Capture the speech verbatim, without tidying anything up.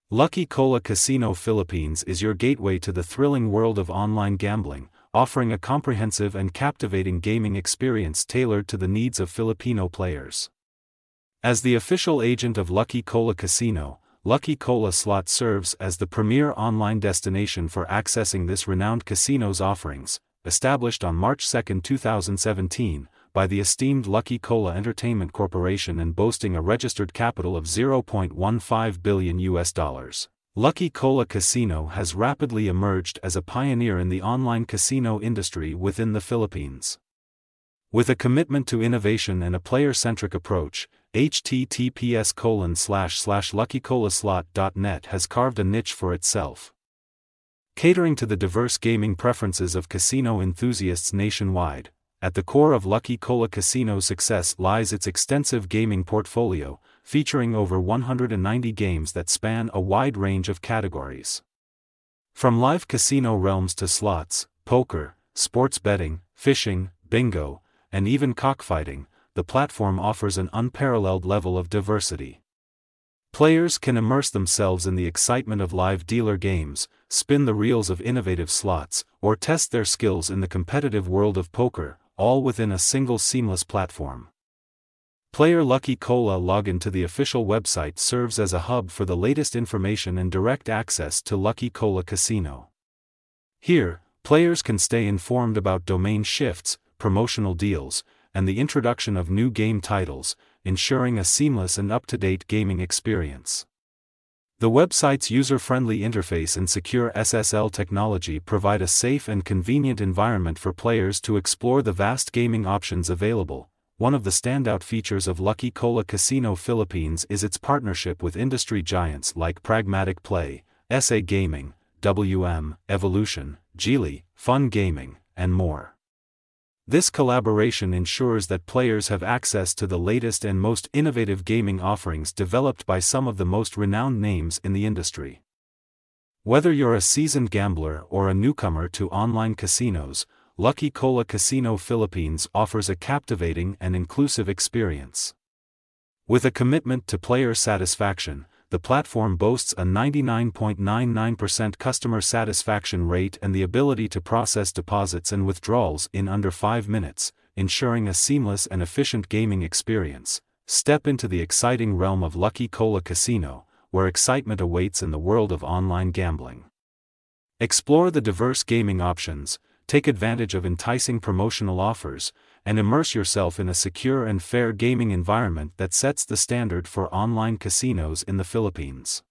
Lucky Cola Casino Philippines is your gateway to the thrilling world of online gambling, offering a comprehensive and captivating gaming experience tailored to the needs of Filipino players. As the official agent of Lucky Cola Casino, Lucky Cola Slot serves as the premier online destination for accessing this renowned casino's offerings, established on March second two thousand seventeen, by the esteemed Lucky Cola Entertainment Corporation and boasting a registered capital of zero point one five billion U S dollars. Lucky Cola Casino has rapidly emerged as a pioneer in the online casino industry within the Philippines. With a commitment to innovation and a player-centric approach, H T T P S colon slash slash lucky cola slot dot net has carved a niche for itself. Catering to the diverse gaming preferences of casino enthusiasts nationwide, at the core of Lucky Cola Casino's success lies its extensive gaming portfolio, featuring over one hundred ninety games that span a wide range of categories. From live casino realms to slots, poker, sports betting, fishing, bingo, and even cockfighting, the platform offers an unparalleled level of diversity. Players can immerse themselves in the excitement of live dealer games, spin the reels of innovative slots, or test their skills in the competitive world of poker, all within a single seamless platform. Player Lucky Cola login to the official website serves as a hub for the latest information and direct access to Lucky Cola Casino. Here, players can stay informed about domain shifts, promotional deals, and the introduction of new game titles, ensuring a seamless and up-to-date gaming experience. The website's user-friendly interface and secure S S L technology provide a safe and convenient environment for players to explore the vast gaming options available. One of the standout features of Lucky Cola Casino Philippines is its partnership with industry giants like Pragmatic Play, S A Gaming, W M, Evolution, Geely, Fun Gaming, and more. This collaboration ensures that players have access to the latest and most innovative gaming offerings developed by some of the most renowned names in the industry. Whether you're a seasoned gambler or a newcomer to online casinos, Lucky Cola Casino Philippines offers a captivating and inclusive experience. With a commitment to player satisfaction, the platform boasts a ninety-nine point nine nine percent customer satisfaction rate and the ability to process deposits and withdrawals in under five minutes, ensuring a seamless and efficient gaming experience. Step into the exciting realm of Lucky Cola Casino, where excitement awaits in the world of online gambling. Explore the diverse gaming options, take advantage of enticing promotional offers, and immerse yourself in a secure and fair gaming environment that sets the standard for online casinos in the Philippines.